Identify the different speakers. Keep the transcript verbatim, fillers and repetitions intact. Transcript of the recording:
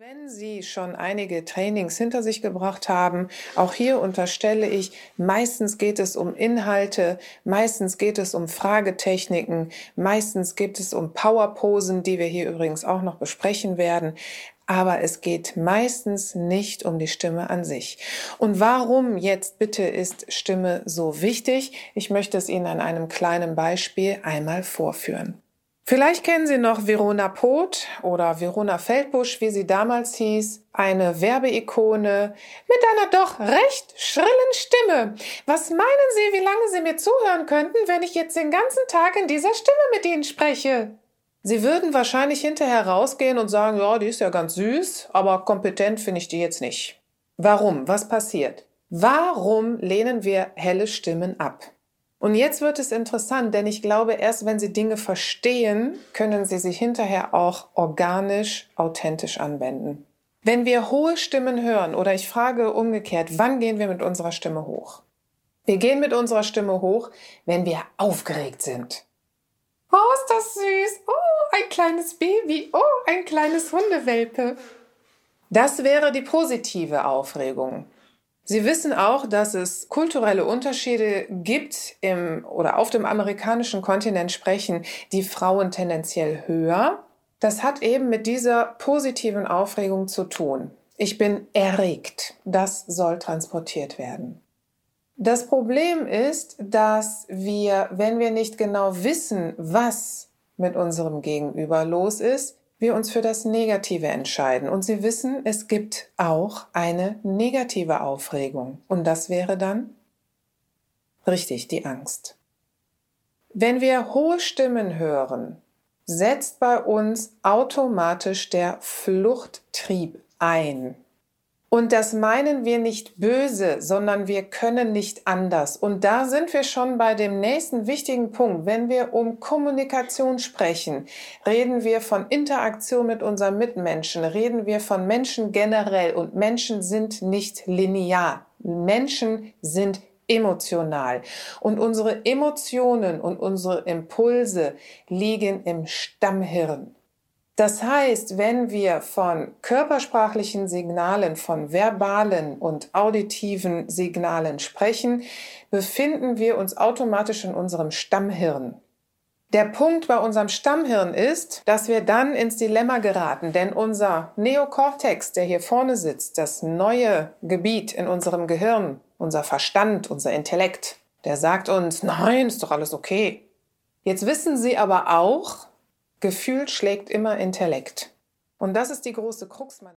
Speaker 1: Wenn Sie schon einige Trainings hinter sich gebracht haben, auch hier unterstelle ich, meistens geht es um Inhalte, meistens geht es um Fragetechniken, meistens geht es um Powerposen, die wir hier übrigens auch noch besprechen werden. Aber es geht meistens nicht um die Stimme an sich. Und warum jetzt bitte ist Stimme so wichtig? Ich möchte es Ihnen an einem kleinen Beispiel einmal vorführen. Vielleicht kennen Sie noch Verona Poth oder Verona Feldbusch, wie sie damals hieß, eine Werbeikone mit einer doch recht schrillen Stimme. Was meinen Sie, wie lange Sie mir zuhören könnten, wenn ich jetzt den ganzen Tag in dieser Stimme mit Ihnen spreche? Sie würden wahrscheinlich hinterher rausgehen und sagen, ja, die ist ja ganz süß, aber kompetent finde ich die jetzt nicht. Warum? Was passiert? Warum lehnen wir helle Stimmen ab? Und jetzt wird es interessant, denn ich glaube, erst wenn Sie Dinge verstehen, können Sie sie hinterher auch organisch, authentisch anwenden. Wenn wir hohe Stimmen hören, oder ich frage umgekehrt, wann gehen wir mit unserer Stimme hoch? Wir gehen mit unserer Stimme hoch, wenn wir aufgeregt sind. Oh, ist das süß! Oh, ein kleines Baby! Oh, ein kleines Hundewelpe! Das wäre die positive Aufregung. Sie wissen auch, dass es kulturelle Unterschiede gibt im oder auf dem amerikanischen Kontinent sprechen die Frauen tendenziell höher. Das hat eben mit dieser positiven Aufregung zu tun. Ich bin erregt. Das soll transportiert werden. Das Problem ist, dass wir, wenn wir nicht genau wissen, was mit unserem Gegenüber los ist, wir uns für das Negative entscheiden. Und Sie wissen, es gibt auch eine negative Aufregung. Und das wäre dann? Richtig, die Angst. Wenn wir hohe Stimmen hören, setzt bei uns automatisch der Fluchttrieb ein. Und das meinen wir nicht böse, sondern wir können nicht anders. Und da sind wir schon bei dem nächsten wichtigen Punkt. Wenn wir um Kommunikation sprechen, reden wir von Interaktion mit unseren Mitmenschen, reden wir von Menschen generell. Und Menschen sind nicht linear. Menschen sind emotional. Und unsere Emotionen und unsere Impulse liegen im Stammhirn. Das heißt, wenn wir von körpersprachlichen Signalen, von verbalen und auditiven Signalen sprechen, befinden wir uns automatisch in unserem Stammhirn. Der Punkt bei unserem Stammhirn ist, dass wir dann ins Dilemma geraten, denn unser Neokortex, der hier vorne sitzt, das neue Gebiet in unserem Gehirn, unser Verstand, unser Intellekt, der sagt uns, nein, ist doch alles okay. Jetzt wissen Sie aber auch, Gefühl schlägt immer Intellekt. Und das ist die große Krux.